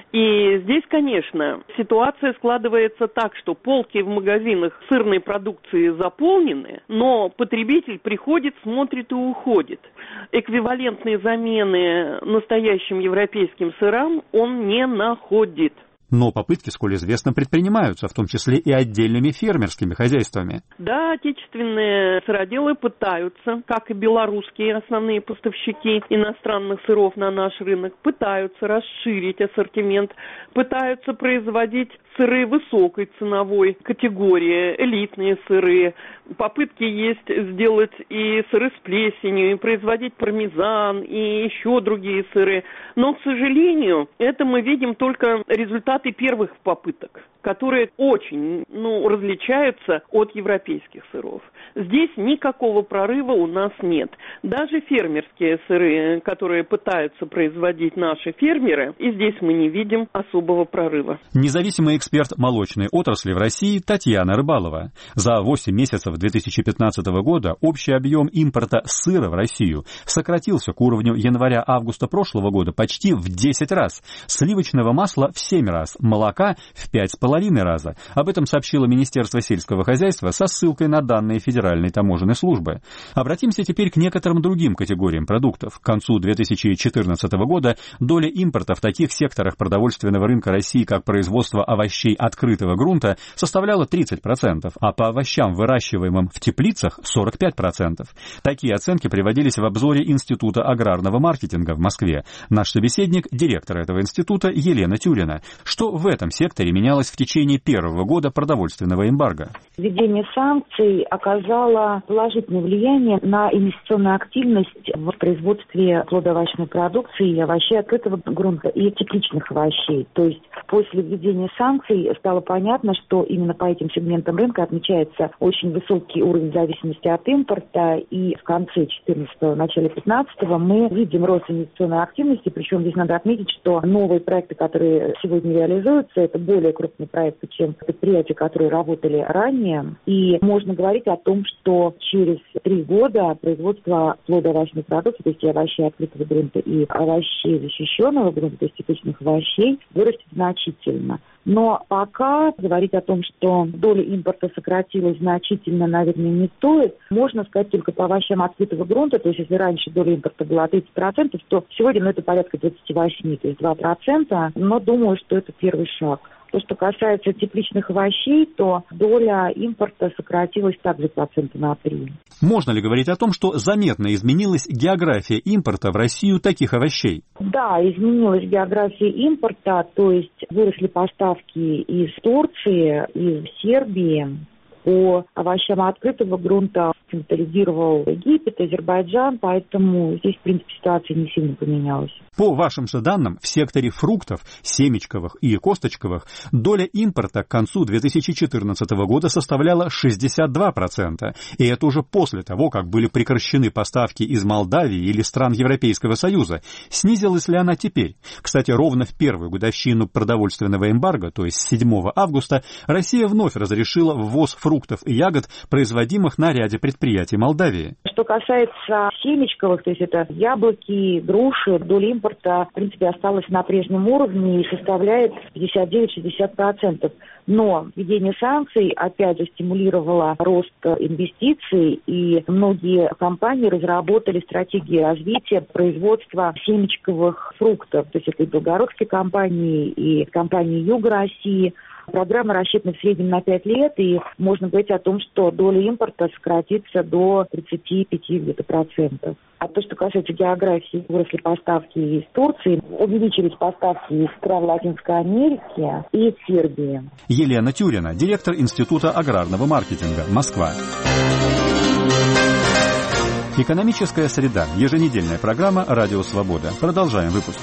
И здесь, конечно, ситуация складывается так, что полки в магазинах сырной продукции заполнены, но потребитель приходит, смотрит и уходит. Эквивалентные замены настоящим европейским сырам он не находит. Но попытки, сколь известно, предпринимаются, в том числе и отдельными фермерскими хозяйствами. Да, отечественные сыроделы пытаются, как и белорусские основные поставщики иностранных сыров на наш рынок, пытаются расширить ассортимент, пытаются производить сыры высокой ценовой категории, элитные сыры. Попытки есть сделать и сыры с плесенью, и производить пармезан, и еще другие сыры. Но, к сожалению, это мы видим только результаты первых попыток, которые очень, ну, различаются от европейских сыров. Здесь никакого прорыва у нас нет. Даже фермерские сыры, которые пытаются производить наши фермеры, и здесь мы не видим особого прорыва. Независимый эксперт молочной отрасли в России Татьяна Рыбалова. За восемь месяцев две тысячи пятнадцатого года общий объем импорта сыра в Россию сократился к уровню января-августа прошлого года почти в десять раз, сливочного масла в семь раз, молока в пять с половиной раза. Об этом сообщило Министерство сельского хозяйства со ссылкой на данные Федеральной таможенной службы. Обратимся теперь к некоторым другим категориям продуктов. К концу две тысячи четырнадцатого года доля импорта в таких секторах продовольственного рынка России, как производство овощей открытого грунта, составляла тридцать процентов, а по овощам, выращиваемым в теплицах, сорок пять процентов. Такие оценки приводились в обзоре Института аграрного маркетинга в Москве. Наш собеседник – директор этого института Елена Тюрина. Что в этом секторе менялось в течение первого года продовольственного эмбарго? Введение санкций оказало положительное влияние на инвестиционную активность в производстве плодоовощной продукции и овощей открытого грунта и тепличных овощей. То есть после введения санкций стало понятно, что именно по этим сегментам рынка отмечается очень высокий уровень зависимости от импорта, и в конце четырнадцатого, начале пятнадцатого мы видим рост инвестиционной активности, причем здесь надо отметить, что новые проекты, которые сегодня реализуются, это более крупные проекты, чем предприятия, которые работали ранее, и можно говорить о том, что через три года производство плодоовощной продукции, то есть и овощей открытого грунта, и овощей защищенного грунта, то есть тепличных овощей, вырастет значительно. Но пока говорить о том, что доля импорта сократилась значительно, наверное, не стоит. Можно сказать только по овощам открытого грунта, то есть если раньше доля импорта была тридцать процентов, то сегодня ну, это порядка двадцать восемь процентов, то есть два процента, но думаю, что это первый шаг. То, что касается тепличных овощей, то доля импорта сократилась также процента на три. Можно ли говорить о том, что заметно изменилась география импорта в Россию таких овощей? Да, изменилась география импорта, то есть выросли поставки из Турции, из Сербии. По овощам открытого грунта централизировал Египет, Азербайджан, поэтому здесь, в принципе, ситуация не сильно поменялась. По вашим же данным, в секторе фруктов, семечковых и косточковых доля импорта к концу две тысячи четырнадцатого года составляла шестьдесят два процента. И это уже после того, как были прекращены поставки из Молдавии или стран Европейского Союза. Снизилась ли она теперь? Кстати, ровно в первую годовщину продовольственного эмбарго, то есть с седьмого августа, Россия вновь разрешила ввоз фруктов и ягод, производимых на ряде предприятий Молдавии. Что касается семечковых, то есть это яблоки, груши, доля импорта, в принципе, осталась на прежнем уровне и составляет пятьдесят девять - шестьдесят процентов. Но введение санкций, опять же, стимулировало рост инвестиций, и многие компании разработали стратегии развития производства семечковых фруктов. То есть это и белгородские компании, и компании Юга России. Программа рассчитана в среднем на пять лет, и можно говорить о том, что доля импорта сократится до тридцати пяти где-то процентов. А то, что касается географии, выросли поставки из Турции, увеличились поставки из стран Латинской Америки и из Сербии. Елена Тюрина, директор Института аграрного маркетинга, Москва. Экономическая среда. Еженедельная программа «Радио Свобода». Продолжаем выпуск.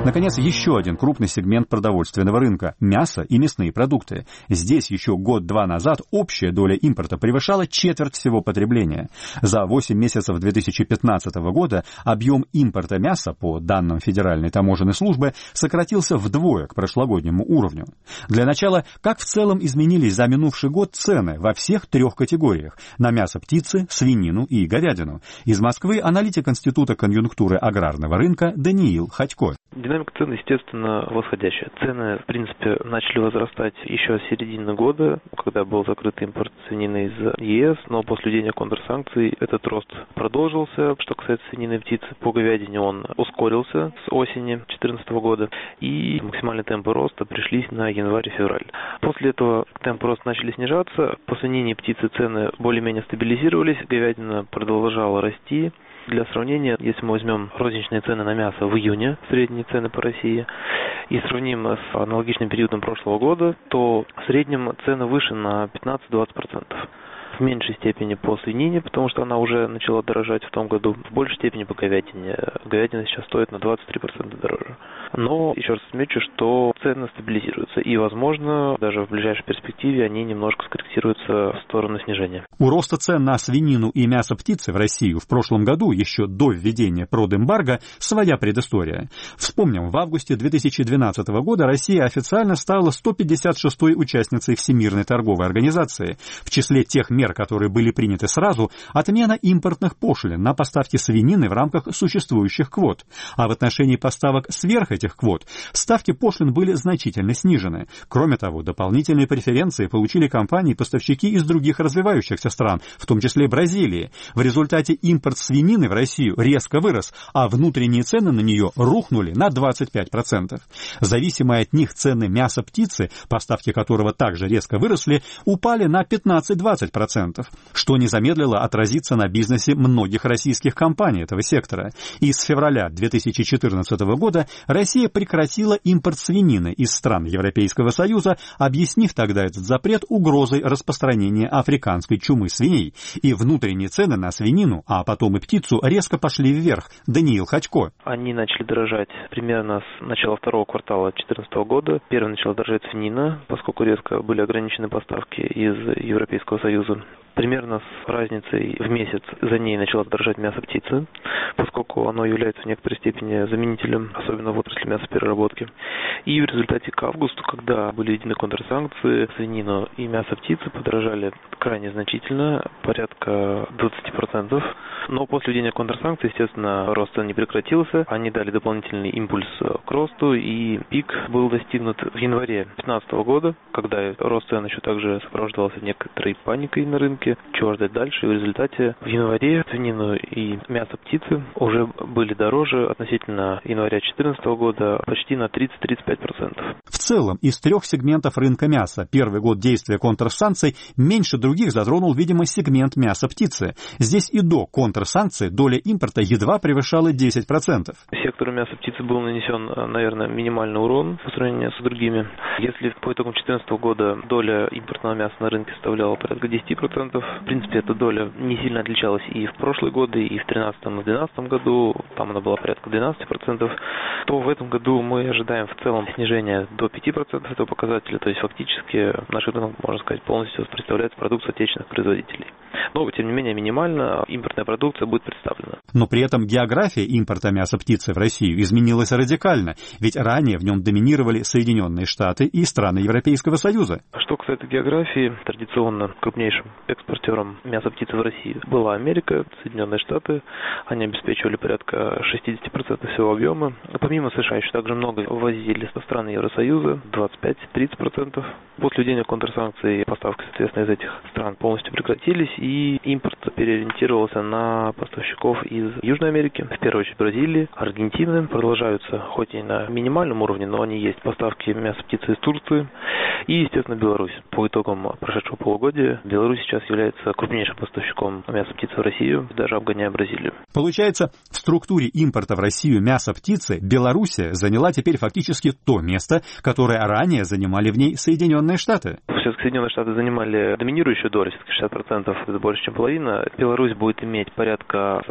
Наконец, еще один крупный сегмент продовольственного рынка – мясо и мясные продукты. Здесь еще год-два назад общая доля импорта превышала четверть всего потребления. За восемь месяцев две тысячи пятнадцатого года объем импорта мяса, по данным Федеральной таможенной службы, сократился вдвое к прошлогоднему уровню. Для начала, как в целом изменились за минувший год цены во всех трех категориях – на мясо птицы, свинину и говядину? Из Москвы аналитик Института конъюнктуры аграрного рынка Даниил Ходько. Динамика цен, естественно, восходящая. Цены, в принципе, начали возрастать еще с середины года, когда был закрыт импорт свинины из ЕС, но после введения контрсанкций этот рост продолжился. Что касается свинины и птицы, по говядине он ускорился с осени две тысячи четырнадцатого года, и максимальные темпы роста пришлись на январь и февраль. После этого темпы роста начали снижаться, по свинине и птице цены более-менее стабилизировались, говядина продолжала расти. Для сравнения, если мы возьмем розничные цены на мясо в июне, средние цены по России, и сравним с аналогичным периодом прошлого года, то в среднем цены выше на пятнадцать-двадцать процентов. В меньшей степени по свинине, потому что она уже начала дорожать в том году, в большей степени по говядине. Говядина сейчас стоит на двадцать три процента дороже. Но еще раз отмечу, что цены стабилизируются, и, возможно, даже в ближайшей перспективе они немножко скорректируются в сторону снижения. У роста цен на свинину и мясо птицы в Россию в прошлом году, еще до введения продэмбарго, своя предыстория. Вспомним, в августе две тысячи двенадцатого года Россия официально стала сто пятьдесят шестой участницей Всемирной торговой организации. В числе тех мер, которые были приняты сразу, отмена импортных пошлин на поставки свинины в рамках существующих квот. А в отношении поставок сверх этих квот ставки пошлин были значительно снижены. Кроме того, дополнительные преференции получили компании-поставщики из других развивающихся стран, в том числе Бразилии. В результате импорт свинины в Россию резко вырос, а внутренние цены на нее рухнули на двадцать пять процентов. Зависимые от них цены мяса птицы, поставки которого также резко выросли, упали на пятнадцать-двадцать процентов, что не замедлило отразиться на бизнесе многих российских компаний этого сектора. И с февраля две тысячи четырнадцатого года Россия прекратила импорт свинины из стран Европейского Союза, объяснив тогда этот запрет угрозой распространения африканской чумы свиней. И внутренние цены на свинину, а потом и птицу, резко пошли вверх. Даниил Ходько. Они начали дорожать примерно с начала второго квартала две тысячи четырнадцатого года. Первым начала дорожать свинина, поскольку резко были ограничены поставки из Европейского Союза. Примерно с разницей в месяц за ней начало дорожать мясо птицы, поскольку оно является в некоторой степени заменителем, особенно в отрасли мясопереработки. И в результате к августу, когда были введены контрсанкции, свинину и мясо птицы подорожали крайне значительно, порядка двадцать процентов. Но после введения контрсанкций, естественно, рост цен не прекратился. Они дали дополнительный импульс к росту, и пик был достигнут в январе две тысячи пятнадцатого года, когда рост цен еще также сопровождался некоторой паникой на рынке. Чего ждать дальше? И в результате в январе свинину и мясо птицы уже были дороже относительно января две тысячи четырнадцатого года почти на тридцать-тридцать пять процентов. В целом, из трех сегментов рынка мяса первый год действия контрсанкций меньше других затронул, видимо, сегмент мяса птицы. Здесь и до контрсанкций доля импорта едва превышала десять процентов. Сектору мяса птицы был нанесен, наверное, минимальный урон по сравнению с другими. Если по итогам две тысячи четырнадцатого года доля импортного мяса на рынке составляла порядка десять процентов, в принципе, эта доля не сильно отличалась и в прошлые годы, и в две тысячи тринадцатом и две тысячи двенадцатом году, там она была порядка двенадцать процентов, то в этом году мы ожидаем в целом снижения до пяти процентов этого показателя, то есть фактически наш рынок, можно сказать, полностью представляет продукцию отечественных производителей. Но, тем не менее, минимально импортная продукция будет представлена. Но при этом география импорта мяса птицы в Россию изменилась радикально, ведь ранее в нем доминировали Соединенные Штаты и страны Европейского Союза. Что касается географии, традиционно крупнейшим экспортером мяса птицы в России была Америка, Соединенные Штаты. Они обеспечивали порядка шестьдесят процентов всего объема. Помимо США еще также много ввозили со стран Евросоюза, двадцать пять - тридцать процентов. После введения контрсанкций поставки, соответственно, из этих стран полностью прекратились, и импорт переориентировался на поставщиков из Южной Америки, в первую очередь Бразилии, Аргентины. Продолжаются, хоть и на минимальном уровне, но они есть, поставки мяса птицы из Турции и, естественно, Беларусь. По итогам прошедшего полугодия Беларусь сейчас является крупнейшим поставщиком мяса птицы в Россию, даже обгоняя Бразилию. Получается, в структуре импорта в Россию мяса птицы Белоруссия заняла теперь фактически то место, которое ранее занимали в ней Соединенные Штаты. Все-таки Соединенные Штаты занимали доминирующую долю, все-таки шестьдесят процентов, это больше, чем половина. Беларусь будет иметь порядка сорок пять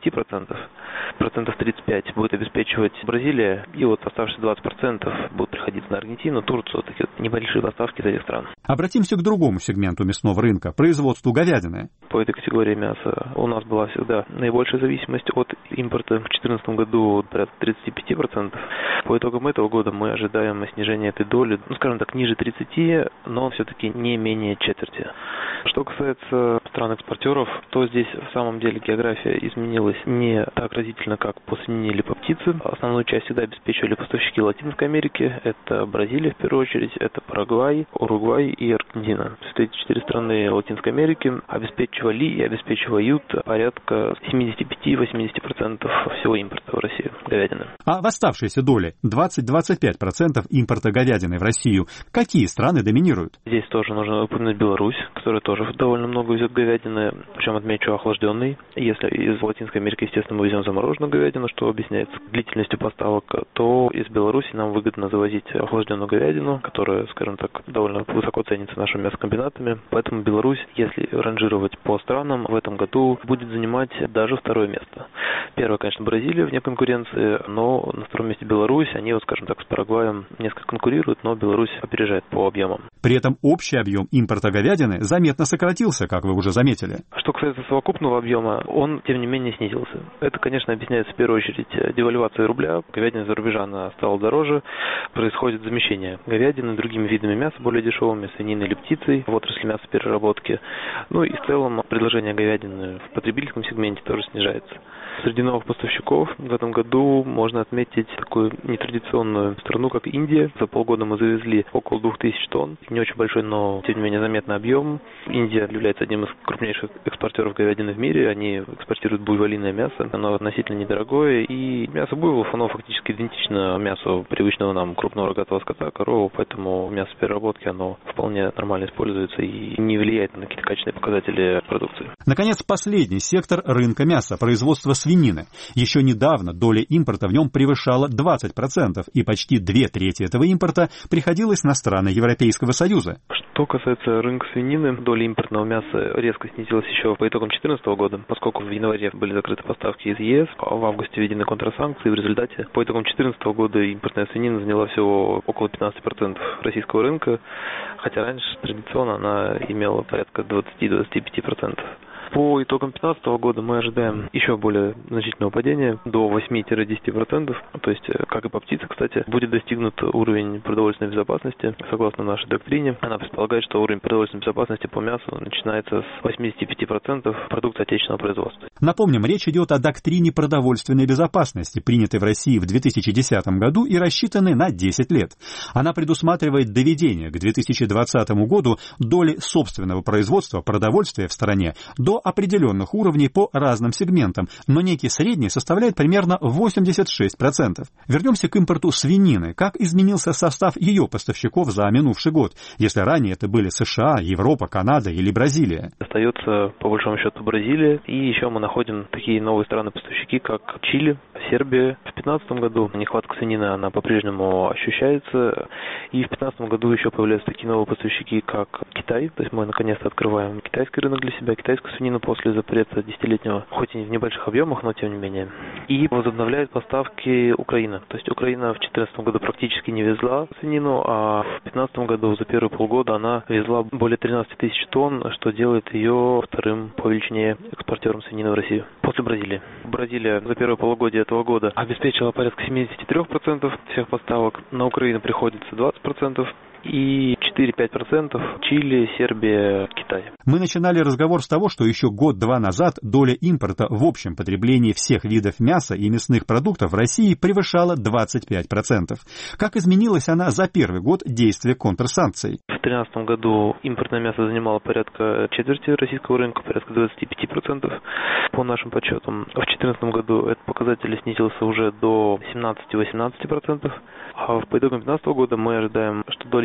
процентов. Процентов тридцать пять будет обеспечивать Бразилия, и вот оставшиеся двадцать процентов будут приходить на Аргентину, Турцию, такие вот небольшие поставки из этих стран. Обратимся к другому сегменту мясного рынка – производству говядины. По этой категории мяса у нас была всегда наибольшая зависимость от импорта. В две тысячи четырнадцатом году порядка тридцать пять процентов. По итогам этого года мы ожидаем снижения этой доли, ну, скажем так, ниже тридцати, но все-таки не менее четверти. Что касается стран-экспортеров, то здесь в самом деле география изменилась не так разительно, как по свинине или по птице. Основную часть всегда обеспечивали поставщики Латинской Америки. Это Бразилия в первую очередь, это Парагвай, Уругвай и Аргентина. Эти четыре страны Латинской Америки обеспечивали и обеспечивают порядка семьдесят пять - восемьдесят процентов всего импорта в Россию говядины. А в оставшейся доле двадцать - двадцать пять процентов импорта говядины в Россию какие страны доминируют? Здесь тоже нужно упомянуть Беларусь, которая тоже довольно много везет говядины, причем отмечу охлажденной. Если из Латинской Америки, естественно, мы везем замороженную говядину, что объясняется длительностью поставок, то из Беларуси нам выгодно завозить охлажденную говядину, которая, скажем так, довольно высоко ценится нашими мясокомбинатами. Поэтому Беларусь, если ранжировать по странам, в этом году будет занимать даже второе место. Первое, конечно, Бразилия вне конкуренции, но на втором месте Беларусь. Они, вот, скажем так, с Парагваем несколько конкурируют, но Беларусь опережает по объемам. При этом общий объем импорта говядины заметно сократился, как вы уже заметили. Что касается совокупного объема, он, тем не менее, снизился. Это, конечно, объясняется в первую очередь девальвацией рубля. Говядина за рубежа она стала дороже. Происходит замещение говядины другими видами мяса, более дешевыми, свининой или птицей в отрасли мясопереработки. Ну и в целом предложение говядины в потребительском сегменте тоже снижается. Среди новых поставщиков в этом году можно отметить такую нетрадиционную страну, как Индия. За полгода мы завезли около двух тысяч тонн. Не очень большой, но тем не менее заметный объем. Индия является одним из крупнейших экспортеров говядины в мире. Они экспортируют буйволиное мясо. Оно относительно недорогое. И мясо буйволов, оно фактически идентично мясу привычного нам крупного рогатого скота, коровы. Поэтому мясо переработки, оно вполне нормально используется и не влияет на какие-то качественные показатели продукции. Наконец, последний сектор рынка мяса – производство свинины. Еще недавно доля импорта в нем превышала двадцать процентов, и почти две трети этого импорта приходилось на страны Европейского Союза. Что касается рынка свинины, доля импортного мяса резко снизилась еще по итогам две тысячи четырнадцатого года, поскольку в январе были закрыты поставки из ЕС, а в августе введены контрсанкции. В результате по итогам две тысячи четырнадцатого года импортная свинина заняла всего около пятнадцать процентов российского рынка, хотя раньше традиционно она имела порядка двадцать - двадцать пять процентов. По итогам две тысячи пятнадцатого года мы ожидаем еще более значительного падения, до восемь - десять процентов. То есть, как и по птице, кстати, будет достигнут уровень продовольственной безопасности. Согласно нашей доктрине, она предполагает, что уровень продовольственной безопасности по мясу начинается с восемьдесят пять процентов продукции отечественного производства. Напомним, речь идет о доктрине продовольственной безопасности, принятой в России в две тысячи десятом году и рассчитанной на десять лет. Она предусматривает доведение к две тысячи двадцатому году доли собственного производства продовольствия в стране до определенных уровней по разным сегментам, но некий средний составляет примерно восемьдесят шесть процентов. Вернемся к импорту свинины. Как изменился состав ее поставщиков за минувший год, если ранее это были США, Европа, Канада или Бразилия? Остается, по большому счету, Бразилия, и еще мы находим такие новые страны-поставщики, как Чили, Сербия. В две тысячи пятнадцатом году нехватка свинины, она по-прежнему ощущается, и в две тысячи пятнадцатом году еще появляются такие новые поставщики, как Китай, то есть мы наконец-то открываем китайский рынок для себя, китайскую свинину после запрета десятилетнего, хоть и в небольших объемах, но тем не менее. И возобновляет поставки Украина. То есть Украина в две тысячи четырнадцатом году практически не везла свинину, а в две тысячи пятнадцатом году за первые полгода она везла более тринадцать тысяч тонн, что делает ее вторым по величине экспортером свинины в Россию после Бразилии. Бразилия за первое полугодие этого года обеспечила порядка семьдесят три процента всех поставок, на Украину приходится двадцать процентов. И четыре - пять процентов Чили, Сербия, Китай. Мы начинали разговор с того, что еще год-два назад доля импорта в общем потреблении всех видов мяса и мясных продуктов в России превышала двадцать пять процентов. Как изменилась она за первый год действия контрсанкций? В две тысячи тринадцатом году импортное мясо занимало порядка четверти российского рынка, порядка двадцать пять процентов по нашим подсчетам. В две тысячи четырнадцатом году этот показатель снизился уже до семнадцать - восемнадцать процентов. А по итогам две тысячи пятнадцатого года мы ожидаем, что доля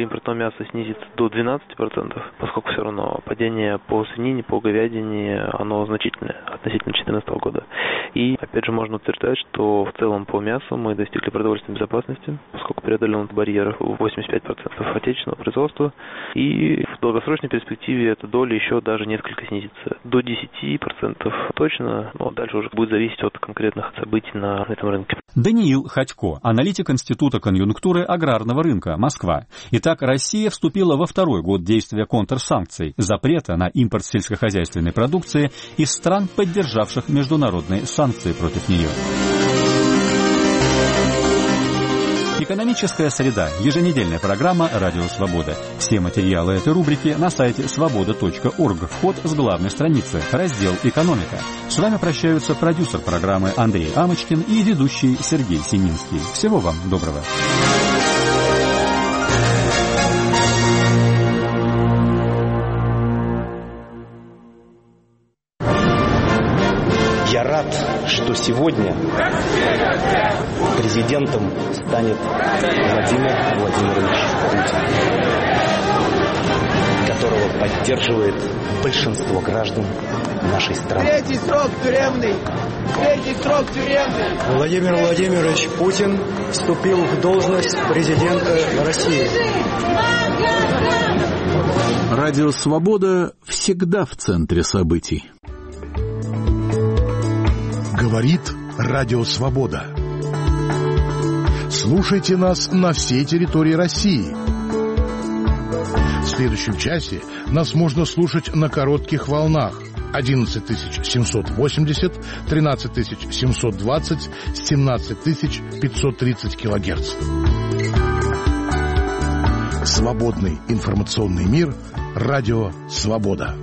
импортного мяса снизится до двенадцати процентов, поскольку все равно падение по свинине, по говядине, оно значительное относительно две тысячи четырнадцатого года. И, опять же, можно утверждать, что в целом по мясу мы достигли продовольственной безопасности, поскольку преодолен барьер восемьдесят пять процентов отечественного производства. И в долгосрочной перспективе эта доля еще даже несколько снизится. До десяти процентов точно, но дальше уже будет зависеть от конкретных событий на этом рынке. Даниил Ходько, аналитик Института конъюнктуры аграрного рынка, Москва. Итак, Россия вступила во второй год действия контрсанкций, запрета на импорт сельскохозяйственной продукции из стран, поддержавших международные санкции против нее. Экономическая среда. Еженедельная программа «Радио Свобода». Все материалы этой рубрики на сайте свобода точка орг. Вход с главной страницы. Раздел «Экономика». С вами прощаются продюсер программы Андрей Амочкин и ведущий Сергей Сининский. Всего вам доброго. Я рад, что сегодня президентом станет Владимир Владимирович Путин, которого поддерживает большинство граждан нашей страны. Третий срок тюремный! Третий срок тюремный! Владимир Владимирович Путин вступил в должность президента России. Радио «Свобода» всегда в центре событий. Говорит Радио Свобода. Слушайте нас на всей территории России. В следующем часе нас можно слушать на коротких волнах одиннадцать тысяч семьсот восемьдесят, тринадцать тысяч семьсот двадцать, семнадцать тысяч пятьсот тридцать килогерц. Свободный информационный мир. Радио Свобода.